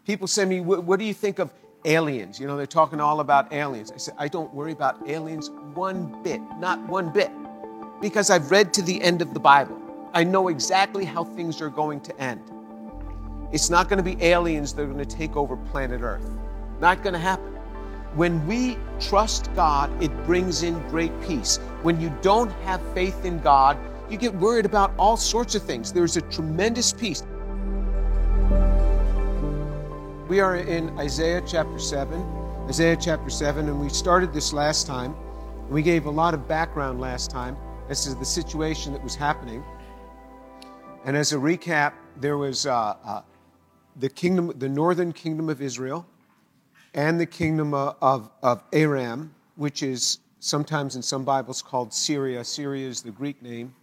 People say to me, what do you think of aliens? You know, they're talking all about aliens. I said, I don't worry about aliens one bit, not one bit, because I've read to the end of the Bible. I know exactly how things are going to end. It's not going to be aliens that are going to take over planet Earth. Not going to happen. When we trust God, it brings in great peace. When you don't have faith in God, you get worried about all sorts of things. There's a tremendous peace. We are in Isaiah chapter 7, and we started this last time. We gave a lot of background last time as to the situation that was happening. And as a recap, there was the northern kingdom of Israel and the kingdom of Aram, which is sometimes in some Bibles called Syria. Syria is the Greek name.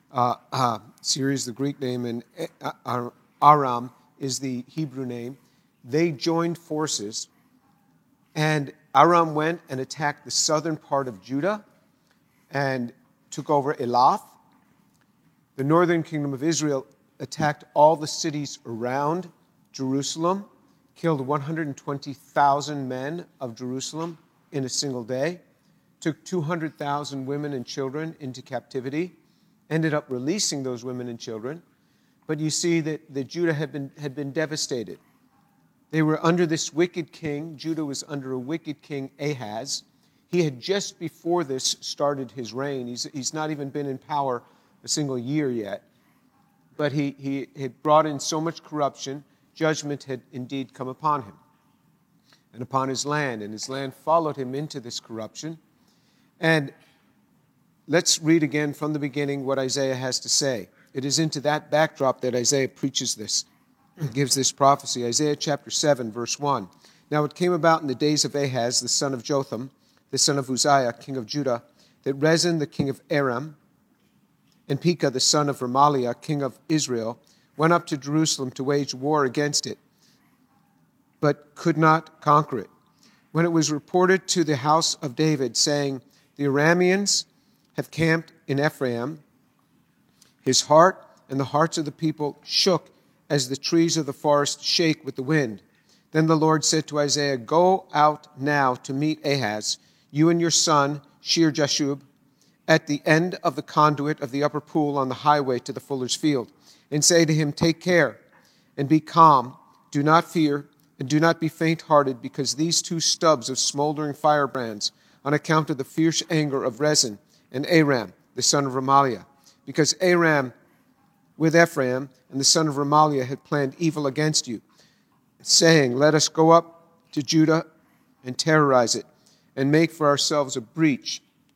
Syria is the Greek name, and Aram is the Hebrew name. They joined forces, and Aram went and attacked the southern part of Judah and took over Elath. The northern kingdom of Israel attacked all the cities around Jerusalem, killed 120,000 men of Jerusalem in a single day, took 200,000 women and children into captivity, ended up releasing those women and children. But you see that Judah had been devastated. They were under this wicked king. Judah was under a wicked king, Ahaz. He had just before this started his reign. He's not even been in power a single year yet. But he had brought in so much corruption, judgment had indeed come upon him and upon his land. And his land followed him into this corruption. And let's read again from the beginning what Isaiah has to say. It is into that backdrop that Isaiah preaches this. Gives this prophecy. Isaiah chapter 7, verse 1. Now it came about in the days of Ahaz, the son of Jotham, the son of Uzziah, king of Judah, that Rezin, the king of Aram, and Pekah, the son of Remaliah, king of Israel, went up to Jerusalem to wage war against it, but could not conquer it. When it was reported to the house of David, saying, the Arameans have camped in Ephraim, his heart and the hearts of the people shook as the trees of the forest shake with the wind. Then the Lord said to Isaiah, go out now to meet Ahaz, you and your son, Shear-Jashub, at the end of the conduit of the upper pool on the highway to the fuller's field, and say to him, take care and be calm, do not fear, and do not be faint-hearted, because these two stubs of smoldering firebrands, on account of the fierce anger of Rezin and Aram, the son of Remaliah, because Aram with Ephraim and the son of Remaliah had planned evil against you, saying, let us go up to Judah and terrorize it, and make for ourselves a breach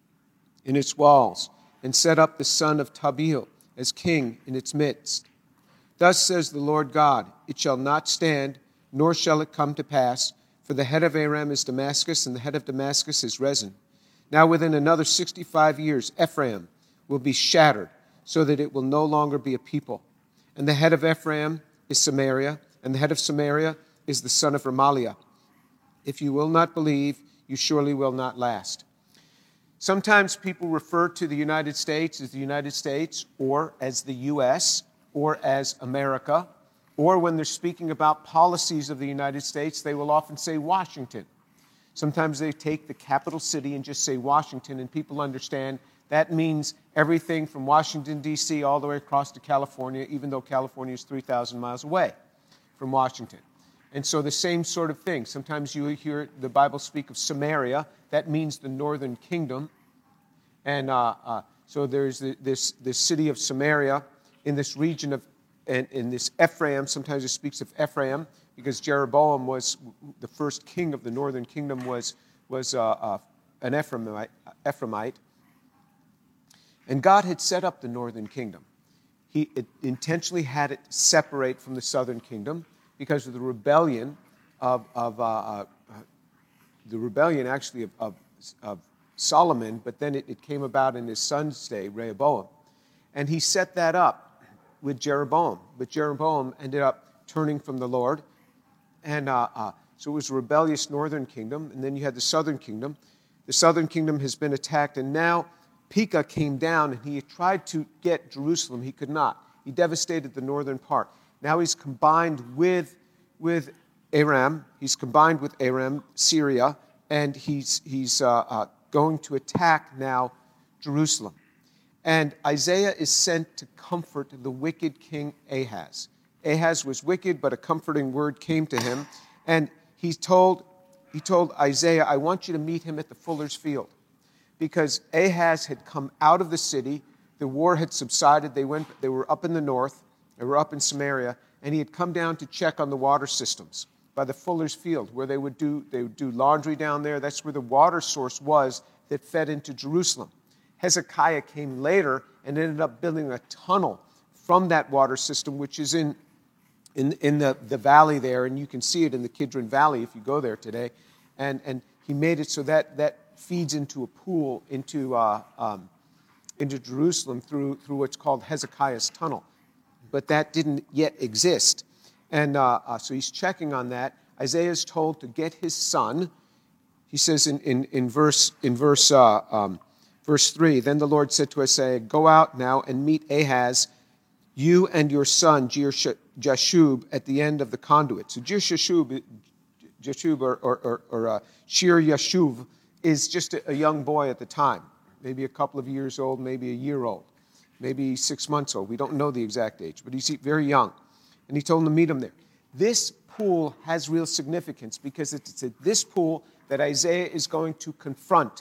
in its walls, and set up the son of Tabeel as king in its midst. Thus says the Lord God, it shall not stand, nor shall it come to pass, for the head of Aram is Damascus, and the head of Damascus is Rezin. Now within another 65 years, Ephraim will be shattered, so that it will no longer be a people. And the head of Ephraim is Samaria, and the head of Samaria is the son of Remaliah. If you will not believe, you surely will not last. Sometimes people refer to the United States as the United States, or as the U.S., or as America, or when they're speaking about policies of the United States, they will often say Washington. Sometimes they take the capital city and just say Washington, and people understand that means everything from Washington, D.C., all the way across to California, even though California is 3,000 miles away from Washington. And so the same sort of thing. Sometimes you hear the Bible speak of Samaria. That means the northern kingdom. And so there's this city of Samaria in this region of, and in this Ephraim. Sometimes it speaks of Ephraim because Jeroboam was the first king of the northern kingdom, was an Ephraimite. And God had set up the northern kingdom. He intentionally had it separate from the southern kingdom because of the rebellion of Solomon, but then it came about in his son's day, Rehoboam. And he set that up with Jeroboam. But Jeroboam ended up turning from the Lord. And so it was a rebellious northern kingdom. And then you had the southern kingdom. The southern kingdom has been attacked, and now Pekah came down, and he tried to get Jerusalem. He could not. He devastated the northern part. Now he's combined with Aram. He's combined with Aram, Syria, and he's going to attack now Jerusalem. And Isaiah is sent to comfort the wicked king Ahaz. Ahaz was wicked, but a comforting word came to him. And he told Isaiah, I want you to meet him at the fuller's field. Because Ahaz had come out of the city, the war had subsided, they were up in the north, they were up in Samaria, and he had come down to check on the water systems by the fuller's field, where they would do laundry down there. That's where the water source was that fed into Jerusalem. Hezekiah came later and ended up building a tunnel from that water system, which is in the valley there, and you can see it in the Kidron Valley if you go there today. And he made it so that feeds into a pool into Jerusalem through what's called Hezekiah's tunnel. But that didn't yet exist. And so he's checking on that. Isaiah is told to get his son. He says in verse 3, then the Lord said to Isaiah, go out now and meet Ahaz, you and your son Jashub at the end of the conduit. So Jashub or Shir Yashuv is just a young boy at the time, maybe a couple of years old, maybe a year old, maybe 6 months old. We don't know the exact age, but he's very young. And he told him to meet him there. This pool has real significance because it's at this pool that Isaiah is going to confront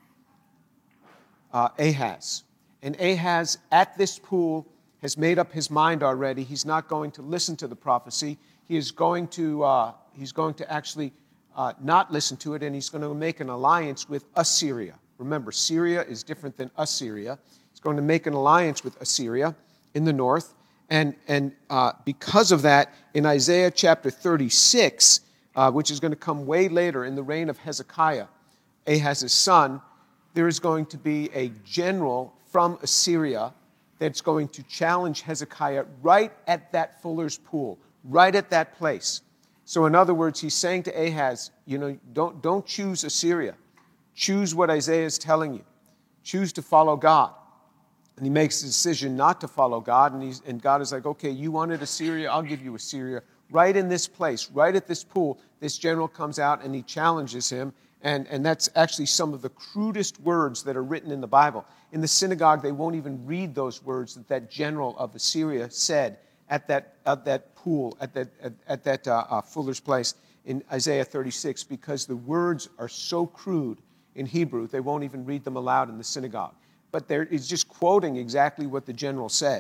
Ahaz. And Ahaz, at this pool, has made up his mind already. He's not going to listen to the prophecy. He is going to actually not listen to it, and he's going to make an alliance with Assyria. Remember, Syria is different than Assyria. He's going to make an alliance with Assyria in the north. And because of that, in Isaiah chapter 36, which is going to come way later in the reign of Hezekiah, Ahaz's son, there is going to be a general from Assyria that's going to challenge Hezekiah right at that fuller's pool, right at that place. So in other words, he's saying to Ahaz, don't choose Assyria. Choose what Isaiah is telling you. Choose to follow God. And he makes the decision not to follow God, and God is like, okay, you wanted Assyria, I'll give you Assyria. Right in this place, right at this pool, this general comes out and he challenges him, and that's actually some of the crudest words that are written in the Bible. In the synagogue, they won't even read those words that general of Assyria said at that pool, at that fuller's place in Isaiah 36, because the words are so crude in Hebrew, they won't even read them aloud in the synagogue. But he's just quoting exactly what the general said.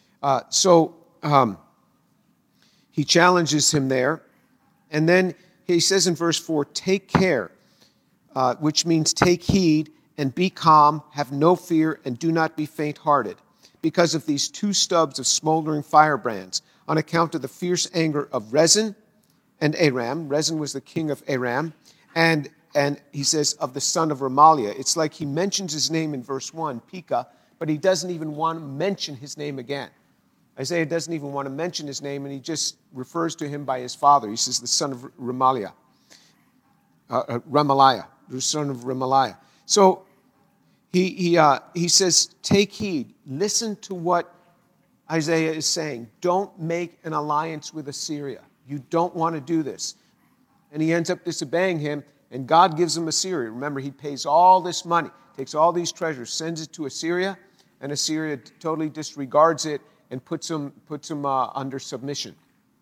He challenges him there. And then he says in verse 4, take care, which means take heed and be calm, have no fear, and do not be faint-hearted, because of these two stubs of smoldering firebrands, on account of the fierce anger of Rezin and Aram. Rezin was the king of Aram. And he says, of the son of Remaliah. It's like he mentions his name in verse 1, Pekah, but he doesn't even want to mention his name again. Isaiah doesn't even want to mention his name, and he just refers to him by his father. He says, the son of Remaliah, the son of Remaliah. So he says, take heed. Listen to what Isaiah is saying. Don't make an alliance with Assyria. You don't want to do this. And he ends up disobeying him, and God gives him Assyria. Remember, he pays all this money, takes all these treasures, sends it to Assyria, and Assyria totally disregards it and puts him under submission.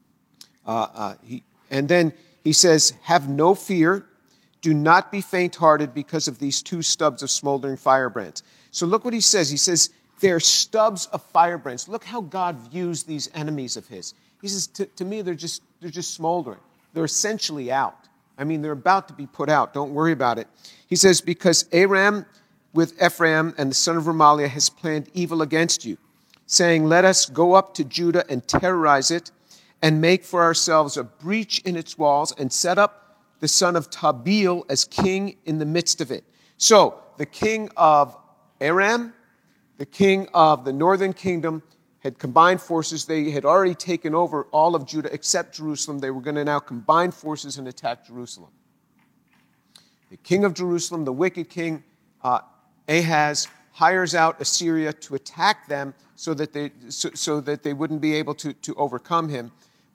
And then he says, have no fear. Do not be faint-hearted because of these two stubs of smoldering firebrands. So look what he says. He says, they're stubs of firebrands. Look how God views these enemies of his. He says, to me, they're just smoldering. They're essentially out. I mean, they're about to be put out. Don't worry about it. He says, because Aram with Ephraim and the son of Remaliah has planned evil against you, saying, let us go up to Judah and terrorize it and make for ourselves a breach in its walls and set up the son of Tabeel as king in the midst of it. So the king of Aram, the king of the northern kingdom, had combined forces. They had already taken over all of Judah except Jerusalem. They were going to now combine forces and attack Jerusalem. The king of Jerusalem, the wicked king, Ahaz, hires out Assyria to attack them so that they wouldn't be able to overcome him.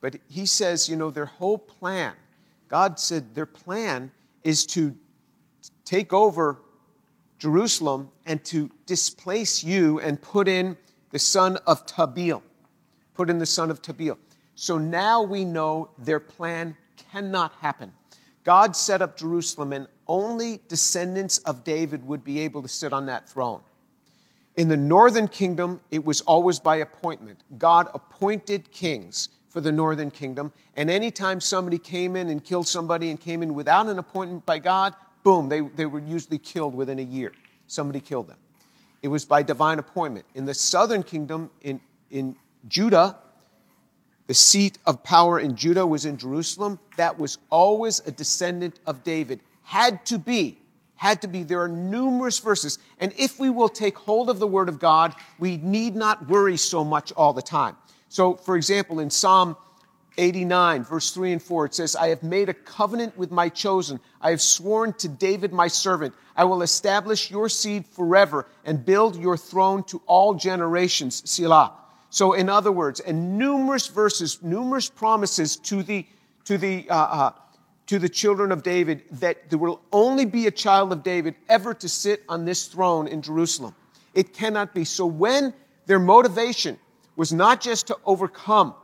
But he says, their whole plan, God said their plan is to take over Jerusalem and to displace you and put in the son of Tabeel. Put in the son of Tabeel. So now we know their plan cannot happen. God set up Jerusalem, and only descendants of David would be able to sit on that throne. In the northern kingdom, it was always by appointment. God appointed kings for the northern kingdom, and anytime somebody came in and killed somebody and came in without an appointment by God, boom, they were usually killed within a year. Somebody killed them. It was by divine appointment. In the southern kingdom, in Judah, the seat of power in Judah was in Jerusalem. That was always a descendant of David. Had to be. There are numerous verses. And if we will take hold of the word of God, we need not worry so much all the time. So, for example, in Psalm 89, verse 3 and 4, it says, I have made a covenant with my chosen. I have sworn to David my servant. I will establish your seed forever and build your throne to all generations. Selah. So, in other words, and numerous verses, numerous promises to the children of David that there will only be a child of David ever to sit on this throne in Jerusalem. It cannot be. So when their motivation was not just to overcome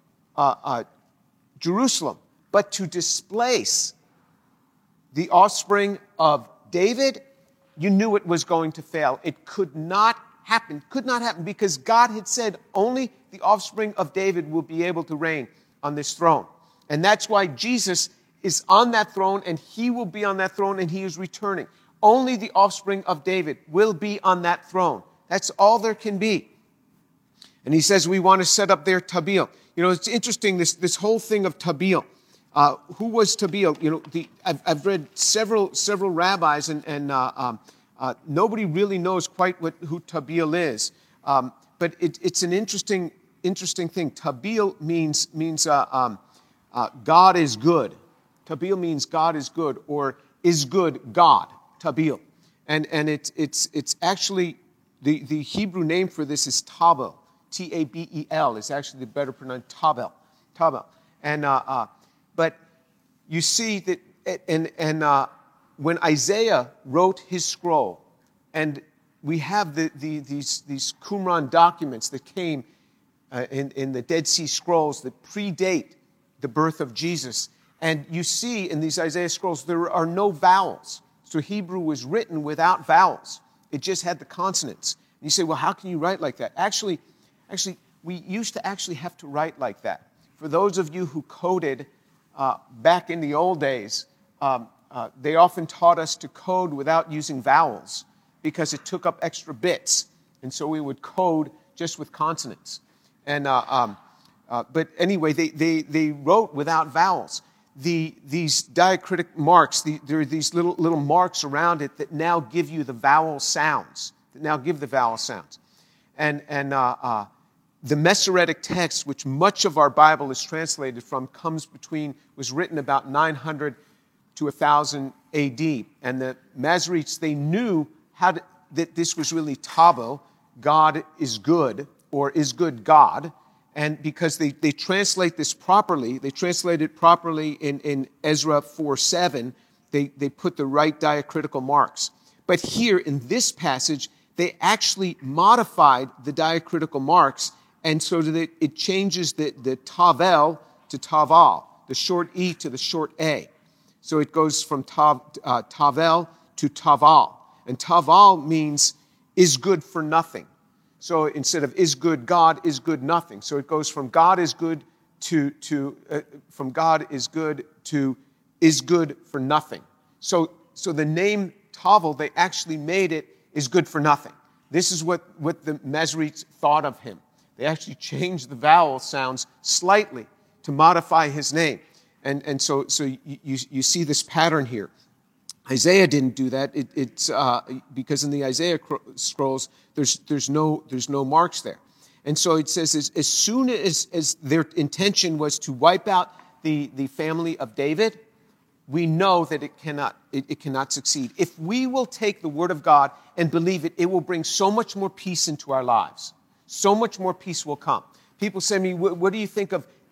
Jerusalem, but to displace the offspring of David, you knew it was going to fail. It could not happen because God had said only the offspring of David will be able to reign on this throne. And that's why Jesus is on that throne, and he will be on that throne, and he is returning. Only the offspring of David will be on that throne. That's all there can be. And he says we want to set up there Tabeel. It's interesting, this whole thing of Tabeel. Who was Tabeel? I've read several rabbis, and nobody really knows quite who Tabeel is. But it's an interesting thing. Tabeel means God is good. Tabeel means God is good, or is good God. Tabeel, and it's actually the Hebrew name for this is Tabel. Tabel is actually the better pronounced Tabel. And but you see that, when Isaiah wrote his scroll, and we have these Qumran documents that came in the Dead Sea Scrolls that predate the birth of Jesus, and you see in these Isaiah scrolls there are no vowels. So Hebrew was written without vowels. It just had the consonants. And you say, well, how can you write like that? Actually, we used to actually have to write like that. For those of you who coded back in the old days, they often taught us to code without using vowels because it took up extra bits. And so we would code just with consonants. And but anyway, they wrote without vowels. These diacritic marks, there are these little marks around it that now give you the vowel sounds. And the Masoretic text, which much of our Bible is translated from, was written about 900 to 1000 AD. And the Masoretes, they knew that this was really Tabo, God is good, or is good God. And because they translate this properly, they translate it properly in Ezra 4:7, they put the right diacritical marks. But here in this passage, they actually modified the diacritical marks, and so that it changes the tavel to taval, the short E to the short A. So it goes from tavel to taval. And taval means is good for nothing. So instead of is good God, is good nothing. So it goes from God is good to is good for nothing. So the name Tavel, they actually made it is good for nothing. This is what the Masoretes thought of him. They actually changed the vowel sounds slightly to modify his name. And so you see this pattern here. Isaiah didn't do that. It's because in the Isaiah scrolls, there's no marks there. And so it says as soon as their intention was to wipe out the family of David, we know that it cannot succeed. If we will take the word of God and believe it, it will bring so much more peace into our lives. So much more peace will come. People say to me, what do you think of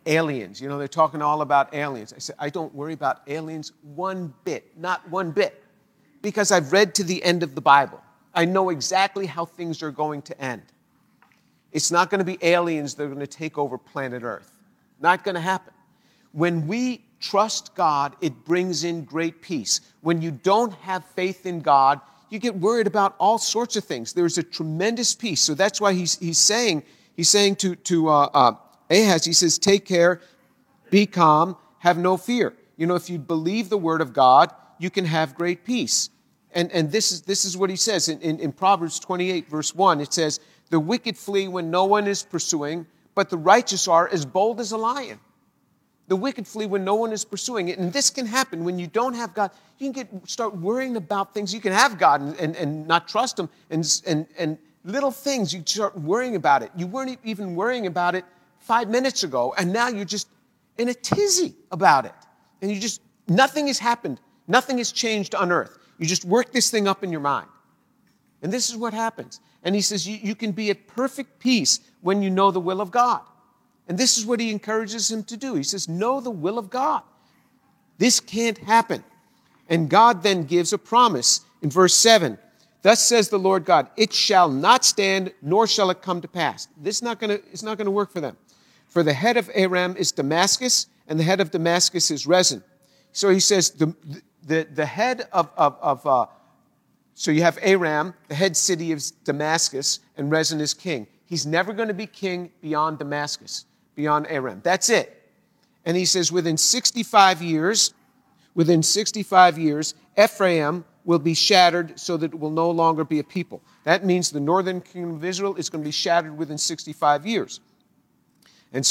aliens. You know, they're talking all about aliens. I said, I don't worry about aliens one bit, not one bit, because I've read to the end of the Bible. I know exactly how things are going to end. It's not going to be aliens that are going to take over planet Earth. Not going to happen. When we trust God, it brings in great peace. When you don't have faith in God, you get worried about all sorts of things. There's a tremendous peace. So that's why he's saying to Ahaz, he says, take care, be calm, have no fear. You know, if you believe the word of God, you can have great peace. And this is what he says in Proverbs 28, verse 1. It says, the wicked flee when no one is pursuing, but the righteous are as bold as a lion. The wicked flee when no one is pursuing it. And this can happen when you don't have God. You can start worrying about things. You can have God and not trust Him. And little things, you start worrying about it. You weren't even worrying about it 5 minutes ago, and now you're just in a tizzy about it. And nothing has happened. Nothing has changed on earth. You just work this thing up in your mind. And this is what happens. And he says you can be at perfect peace when you know the will of God. And this is what he encourages him to do. He says, know the will of God. This can't happen. And God then gives a promise in verse 7. Thus says the Lord God, it shall not stand, nor shall it come to pass. It's not going to work for them. For the head of Aram is Damascus, and the head of Damascus is Rezin. So he says the head so you have Aram, the head city of Damascus, and Rezin is king. He's never going to be king beyond Damascus, beyond Aram. That's it. And he says within 65 years, Ephraim will be shattered so that it will no longer be a people. That means the northern kingdom of Israel is going to be shattered within 65 years. And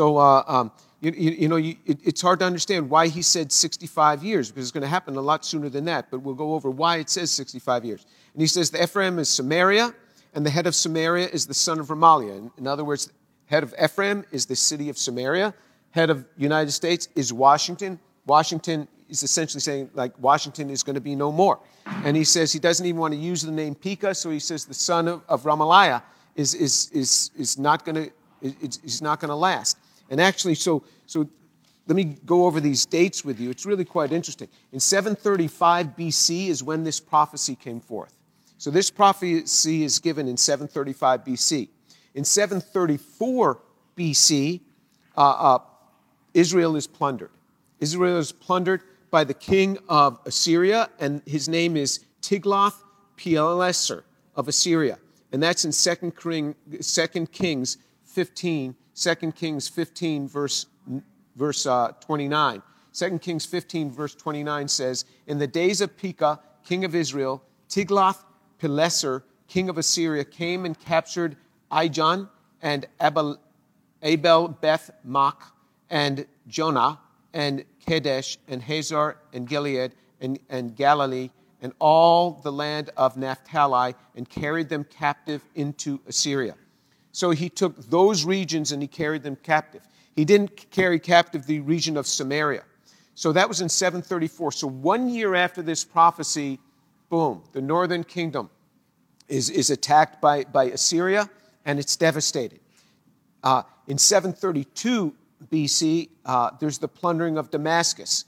it's hard to understand why he said 65 years, because it's going to happen a lot sooner than that, but we'll go over why it says 65 years. And he says the Ephraim is Samaria, and the head of Samaria is the son of Remaliah. In other words, head of Ephraim is the city of Samaria. Head of United States is Washington. Washington is essentially saying, like, Washington is going to be no more. And he says he doesn't even want to use the name Pekah, so he says the son of Remaliah is not going to last. And actually, so let me go over these dates with you. It's really quite interesting. In 735 BC is when this prophecy came forth. So this prophecy is given in 735 BC. In 734 BC, Israel is plundered. Israel is plundered by the king of Assyria, and his name is Tiglath-Pileser of Assyria. And that's in 2 Kings 15, 2 Kings 15, verse 29. 2 Kings 15, verse 29 says, in the days of Pekah, king of Israel, Tiglath-Pileser, king of Assyria, came and captured Ijon and Abel-Beth-Maach and Jonah and Kadesh and Hazor and Gilead and Galilee and all the land of Naphtali and carried them captive into Assyria. So he took those regions and he carried them captive. He didn't carry captive the region of Samaria. So that was in 734. So 1 year after this prophecy, boom, the northern kingdom is attacked by Assyria, and it's devastated. In 732 BC, there's the plundering of Damascus.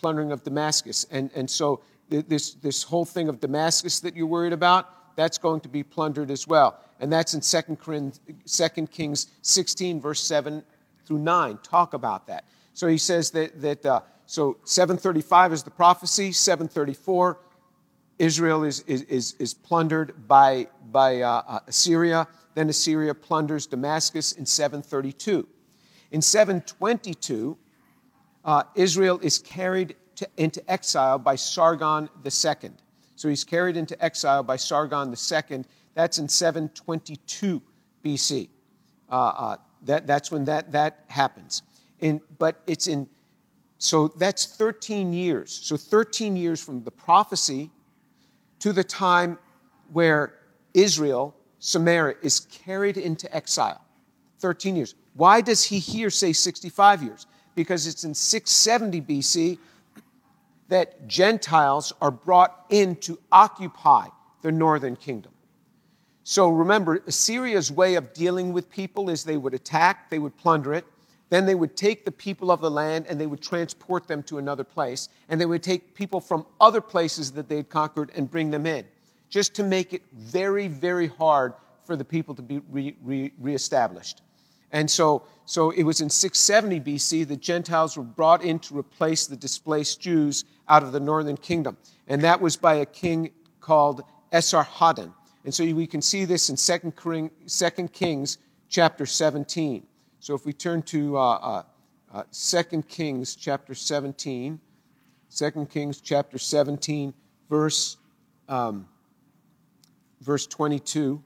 And so this whole thing of Damascus that you're worried about, that's going to be plundered as well. And that's in 2 Kings 16, verse 7 through 9. Talk about that. So he says so 735 is the prophecy. 734, Israel is plundered by Assyria. Then Assyria plunders Damascus in 732. In 722, Israel is carried into exile by Sargon II. So he's carried into exile by Sargon II. That's in 722 BC. That's when that happens. So that's 13 years. So 13 years from the prophecy to the time where Israel, Samaria, is carried into exile. 13 years. Why does he here say 65 years? Because it's in 670 BC that Gentiles are brought in to occupy the northern kingdom. So remember, Assyria's way of dealing with people is they would attack, they would plunder it, Then they would take the people of the land and they would transport them to another place. And they would take people from other places that they'd conquered and bring them in, just to make it very, very hard for the people to be reestablished. And so it was in 670 BC that Gentiles were brought in to replace the displaced Jews out of the northern kingdom. And that was by a king called Esarhaddon. And so we can see this in 2 Kings chapter 17. So if we turn to 2 Kings chapter 17, 2 Kings chapter 17, verse 22,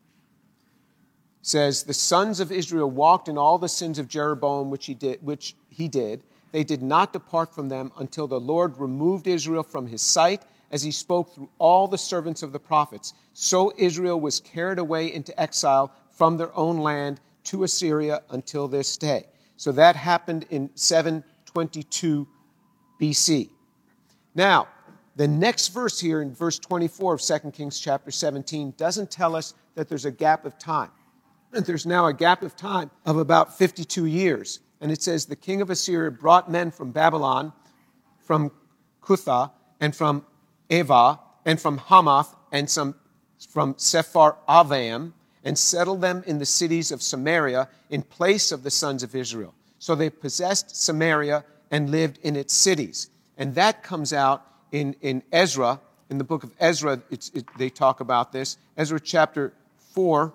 says, "The sons of Israel walked in all the sins of Jeroboam which he did. They did not depart from them until the Lord removed Israel from his sight, as he spoke through all the servants of the prophets. So Israel was carried away into exile from their own land to Assyria until this day." So that happened in 722 BC. Now, the next verse here in verse 24 of 2 Kings chapter 17 doesn't tell us that there's a gap of time. There's now a gap of time of about 52 years. And it says, "The king of Assyria brought men from Babylon, from Cutha, and from Ava, and from Hamath, and from Sepharvaim, and settled them in the cities of Samaria in place of the sons of Israel. So they possessed Samaria and lived in its cities." And that comes out in Ezra. In the book of Ezra, they talk about this. Ezra chapter 4,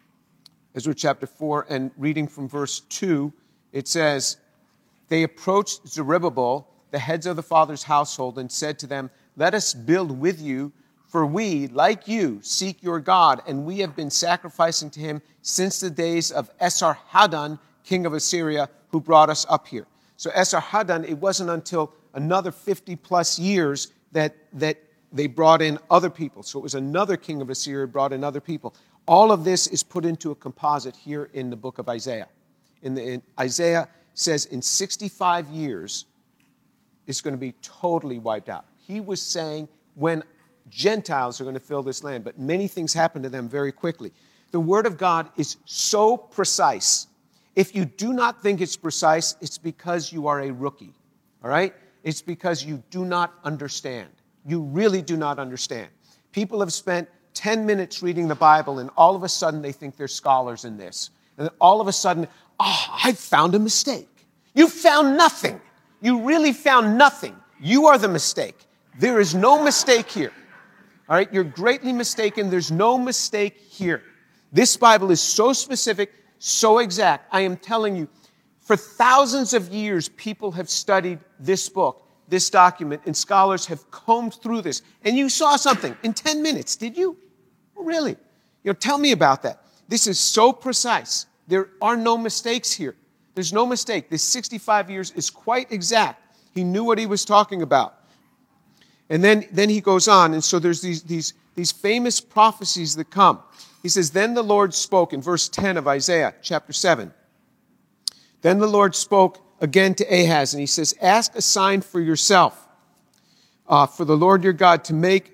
and reading from verse 2, it says, "They approached Zerubbabel, the heads of the father's household, and said to them, 'Let us build with you, for we, like you, seek your God, and we have been sacrificing to him since the days of Esarhaddon, king of Assyria, who brought us up here.'" So Esarhaddon, it wasn't until another 50 plus years that they brought in other people. So it was another king of Assyria who brought in other people. All of this is put into a composite here in the book of Isaiah. Isaiah says in 65 years, it's going to be totally wiped out. He was saying when Gentiles are going to fill this land, but many things happen to them very quickly. The Word of God is so precise. If you do not think it's precise, it's because you are a rookie, all right? It's because you do not understand. You really do not understand. People have spent 10 minutes reading the Bible, and all of a sudden they think they're scholars in this. And then all of a sudden, I found a mistake. You found nothing. You really found nothing. You are the mistake. There is no mistake here. All right? You're greatly mistaken. There's no mistake here. This Bible is so specific, so exact. I am telling you, for thousands of years, people have studied this book, this document, and scholars have combed through this. And you saw something in 10 minutes, did you? Oh, really? Tell me about that. This is so precise. There are no mistakes here. There's no mistake. This 65 years is quite exact. He knew what he was talking about. And then he goes on, and so there's these famous prophecies that come. He says, "Then the Lord spoke," in verse 10 of Isaiah chapter 7. "Then the Lord spoke again to Ahaz, and he says, 'Ask a sign for yourself, for the Lord your God, to make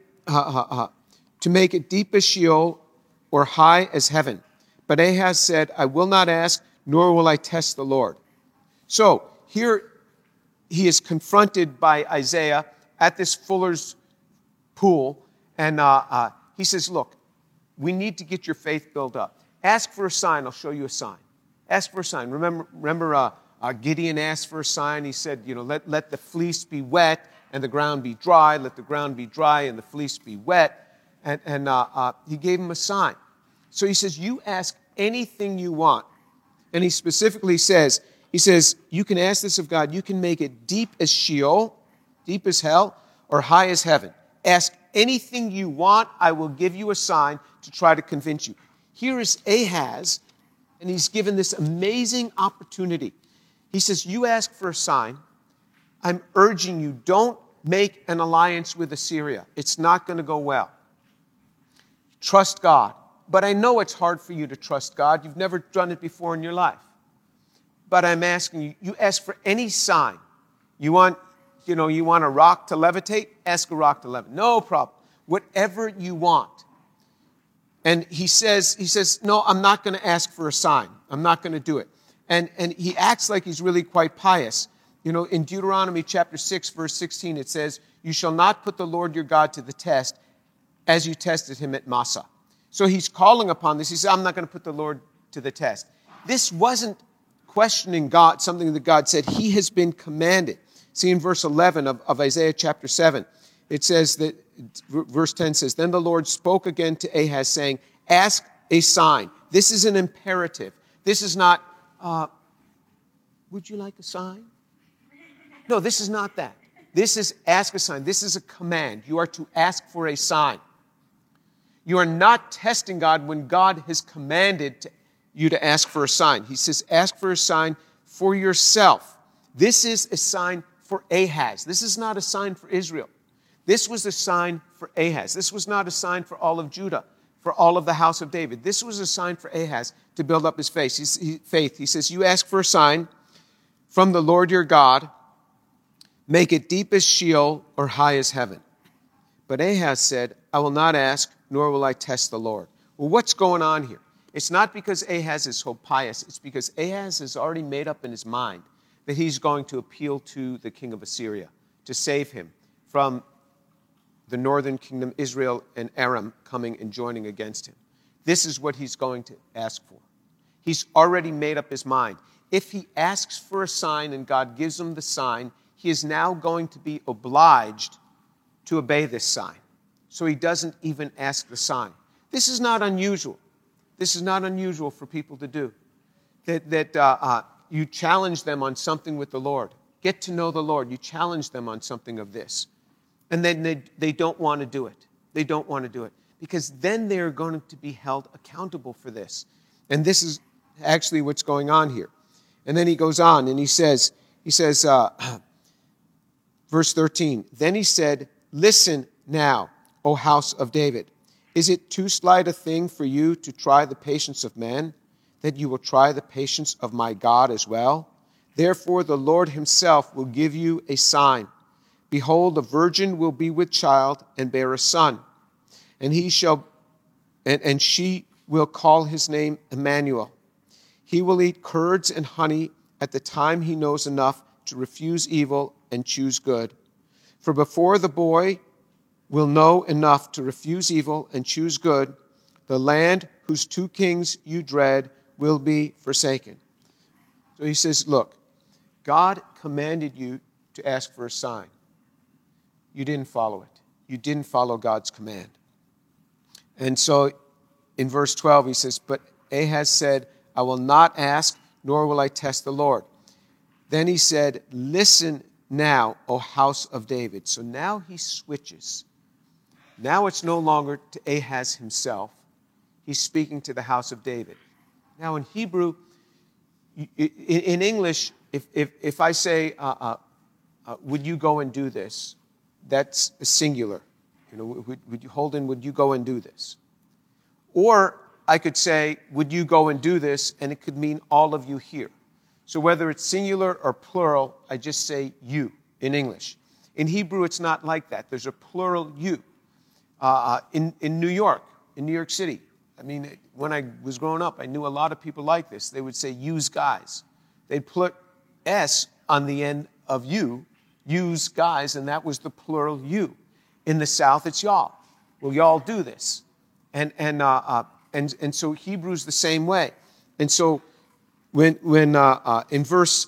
it deep as Sheol or high as heaven.' But Ahaz said, 'I will not ask, nor will I test the Lord.'" So here he is confronted by Isaiah at this fuller's pool, and he says, "Look, we need to get your faith built up. Ask for a sign, I'll show you a sign. Ask for a sign." Remember Gideon asked for a sign. He said, let the fleece be wet and the ground be dry. Let the ground be dry and the fleece be wet. And he gave him a sign. So he says, you ask anything you want. And he specifically says, you can ask this of God. You can make it deep as Sheol, deep as hell, or high as heaven. Ask anything you want. I will give you a sign to try to convince you. Here is Ahaz, and he's given this amazing opportunity. He says, you ask for a sign. I'm urging you, don't make an alliance with Assyria. It's not going to go well. Trust God. But I know it's hard for you to trust God. You've never done it before in your life. But I'm asking you, you ask for any sign. You want a rock to levitate? Ask a rock to levitate. No problem. Whatever you want. And he says, no, I'm not going to ask for a sign. I'm not going to do it. And he acts like he's really quite pious. You know, in Deuteronomy chapter 6, verse 16, it says, "You shall not put the Lord your God to the test as you tested him at Massah." So he's calling upon this. He says, I'm not going to put the Lord to the test. This wasn't questioning God, something that God said. He has been commanded. See in verse 11 of Isaiah chapter 7, it says that, verse 10 says, "Then the Lord spoke again to Ahaz, saying, ask a sign." This is an imperative. This is not, would you like a sign? No, this is not that. This is ask a sign. This is a command. You are to ask for a sign. You are not testing God when God has commanded you to ask for a sign. He says, ask for a sign for yourself. This is a sign for Ahaz. This is not a sign for Israel. This was a sign for Ahaz. This was not a sign for all of Judah, for all of the house of David. This was a sign for Ahaz to build up his faith. He says, you ask for a sign from the Lord your God. Make it deep as Sheol or high as heaven. But Ahaz said, I will not ask, nor will I test the Lord. Well, what's going on here? It's not because Ahaz is so pious. It's because Ahaz has already made up in his mind that he's going to appeal to the king of Assyria to save him from the northern kingdom, Israel and Aram, coming and joining against him. This is what he's going to ask for. He's already made up his mind. If he asks for a sign and God gives him the sign, he is now going to be obliged to obey this sign. So he doesn't even ask the sign. This is not unusual. This is not unusual for people to do. That you challenge them on something with the Lord. Get to know the Lord. You challenge them on something of this. And then they don't want to do it. They don't want to do it. Because then they're going to be held accountable for this. And this is actually what's going on here. And then he goes on and he says, verse 13, then he said, listen now, O house of David. Is it too slight a thing for you to try the patience of men, that you will try the patience of my God as well? Therefore the Lord himself will give you a sign. Behold, a virgin will be with child and bear a son, and she will call his name Emmanuel. He will eat curds and honey at the time he knows enough to refuse evil and choose good. For before the boy will know enough to refuse evil and choose good, the land whose two kings you dread will be forsaken. So he says, look, God commanded you to ask for a sign. You didn't follow it. You didn't follow God's command. And so in verse 12 he says, but Ahaz said, I will not ask, nor will I test the Lord. Then he said, listen now, O house of David. So now he switches. Now it's no longer to Ahaz himself. He's speaking to the house of David. Now in Hebrew, in English, if I say, would you go and do this? That's a singular. You know, Holden, would you go and do this? Or I could say, would you go and do this? And it could mean all of you here. So whether it's singular or plural, I just say you in English. In Hebrew, it's not like that. There's a plural you. In New York City, I mean, when I was growing up, I knew a lot of people like this. They would say use guys. They'd put S on the end of you, use guys, and that was the plural you. In the South, it's y'all. Well, y'all do this. And so Hebrew's the same way. And so when in verse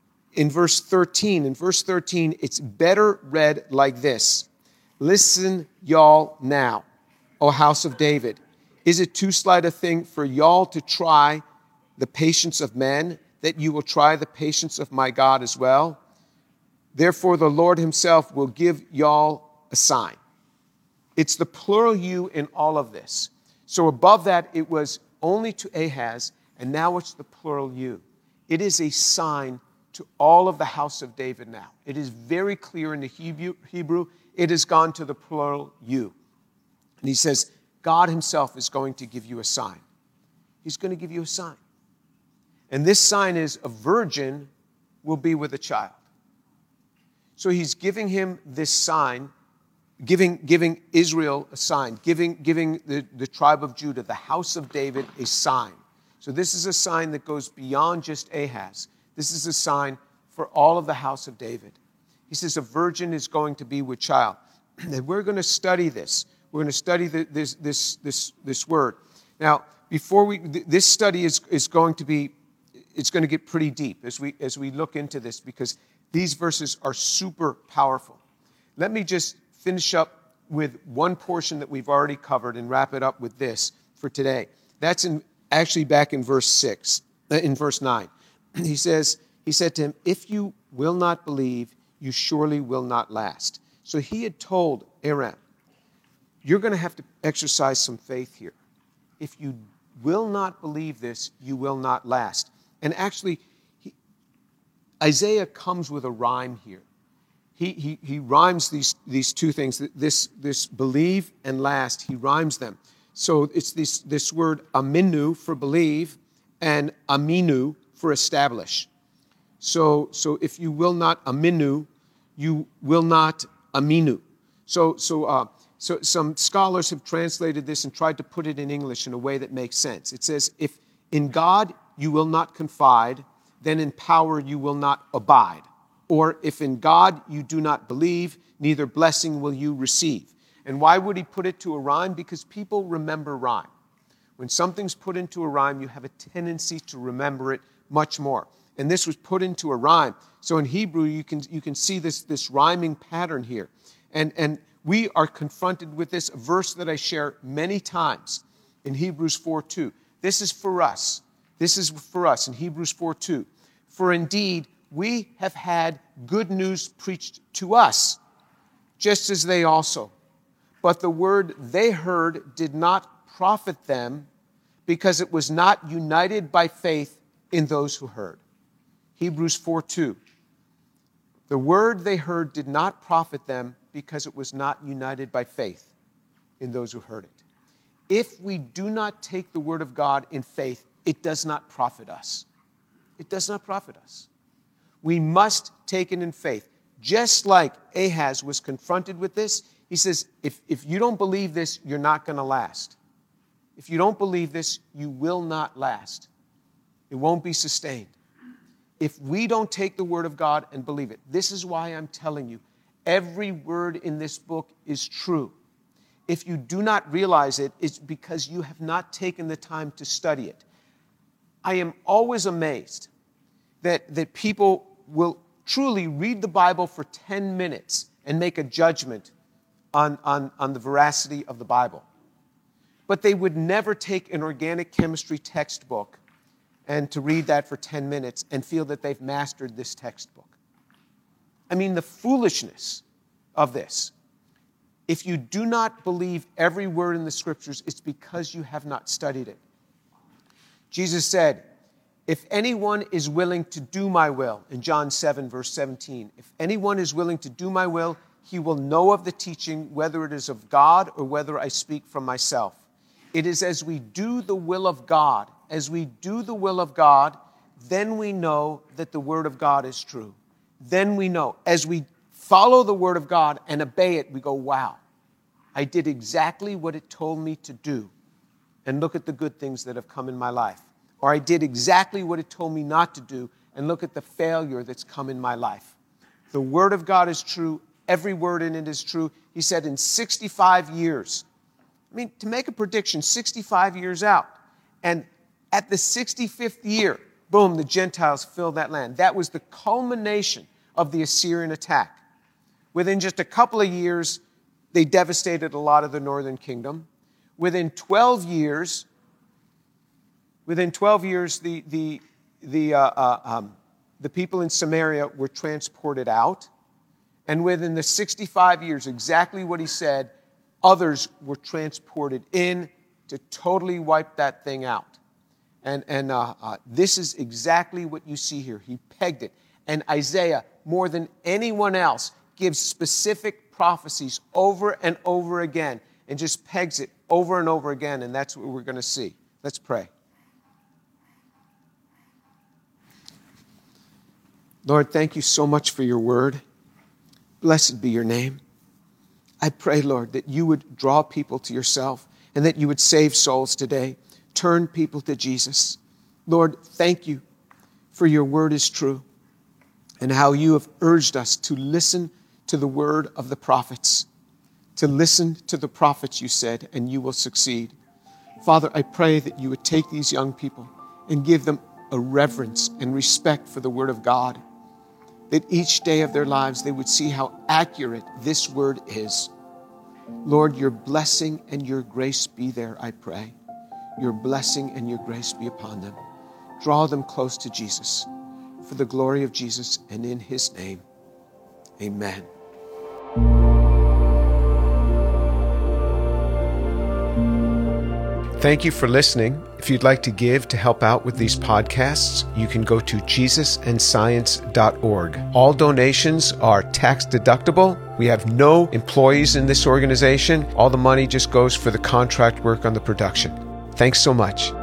13, it's better read like this. Listen, y'all, now, O house of David. Is it too slight a thing for y'all to try the patience of men, that you will try the patience of my God as well? Therefore, the Lord himself will give y'all a sign. It's the plural you in all of this. So above that, it was only to Ahaz, and now it's the plural you. It is a sign to all of the house of David now. It is very clear in the Hebrew. It has gone to the plural you. And he says, God himself is going to give you a sign. He's going to give you a sign. And this sign is a virgin will be with a child. So he's giving him this sign, giving Israel a sign, giving the tribe of Judah, the house of David, a sign. So this is a sign that goes beyond just Ahaz. This is a sign for all of the house of David. He says a virgin is going to be with child. And we're going to study this. We're going to study this word. Now, this study is going to be, it's going to get pretty deep as we look into this, because these verses are super powerful. Let me just finish up with one portion that we've already covered and wrap it up with this for today. That's actually back in verse 9. He said to him, if you will not believe, you surely will not last. So he had told Aram, you're going to have to exercise some faith here. If you will not believe this, you will not last. And actually, Isaiah comes with a rhyme here. He rhymes these two things, this believe and last, he rhymes them. So it's this word aminu for believe and aminu for establish. So if you will not aminu, you will not aminu. So some scholars have translated this and tried to put it in English in a way that makes sense. It says, if in God you will not confide, then in power you will not abide. Or if in God you do not believe, neither blessing will you receive. And why would he put it to a rhyme? Because people remember rhyme. When something's put into a rhyme, you have a tendency to remember it much more. And this was put into a rhyme. So in Hebrew, you can see this rhyming pattern here. And we are confronted with this verse that I share many times in Hebrews 4:2. This is for us. This is for us in Hebrews 4:2. For indeed, we have had good news preached to us, just as they also. But the word they heard did not profit them, because it was not united by faith in those who heard. Hebrews 4:2. The word they heard did not profit them, because it was not united by faith in those who heard it. If we do not take the word of God in faith, it does not profit us. It does not profit us. We must take it in faith. Just like Ahaz was confronted with this, he says, if you don't believe this, you're not going to last. If you don't believe this, you will not last. It won't be sustained. If we don't take the word of God and believe it, this is why I'm telling you, every word in this book is true. If you do not realize it, it's because you have not taken the time to study it. I am always amazed that people will truly read the Bible for 10 minutes and make a judgment on the veracity of the Bible. But they would never take an organic chemistry textbook and to read that for 10 minutes and feel that they've mastered this textbook. I mean, the foolishness of this. If you do not believe every word in the Scriptures, it's because you have not studied it. Jesus said, if anyone is willing to do my will, in John 7, verse 17, if anyone is willing to do my will, he will know of the teaching, whether it is of God or whether I speak from myself. It is as we do the will of God, then we know that the word of God is true. Then we know. As we follow the word of God and obey it, we go, wow, I did exactly what it told me to do. And look at the good things that have come in my life. Or I did exactly what it told me not to do, and look at the failure that's come in my life. The word of God is true. Every word in it is true. He said in 65 years. I mean, to make a prediction, 65 years out. And at the 65th year, boom, the Gentiles filled that land. That was the culmination of the Assyrian attack. Within just a couple of years, they devastated a lot of the northern kingdom. Within 12 years, the people in Samaria were transported out. And within the 65 years, exactly what he said, others were transported in to totally wipe that thing out. And this is exactly what you see here. He pegged it. And Isaiah, more than anyone else, gives specific prophecies over and over again and just pegs it over and over again. And that's what we're going to see. Let's pray. Lord, thank you so much for your word. Blessed be your name. I pray, Lord, that you would draw people to yourself and that you would save souls today. Turn people to Jesus. Lord, thank you for your word is true and how you have urged us to listen to the word of the prophets, to listen to the prophets, you said, and you will succeed. Father, I pray that you would take these young people and give them a reverence and respect for the word of God, that each day of their lives they would see how accurate this word is. Lord, your blessing and your grace be there, I pray. Your blessing and your grace be upon them. Draw them close to Jesus for the glory of Jesus and in his name. Amen. Thank you for listening. If you'd like to give to help out with these podcasts, you can go to JesusandScience.org. All donations are tax deductible. We have no employees in this organization. All the money just goes for the contract work on the production. Thanks so much.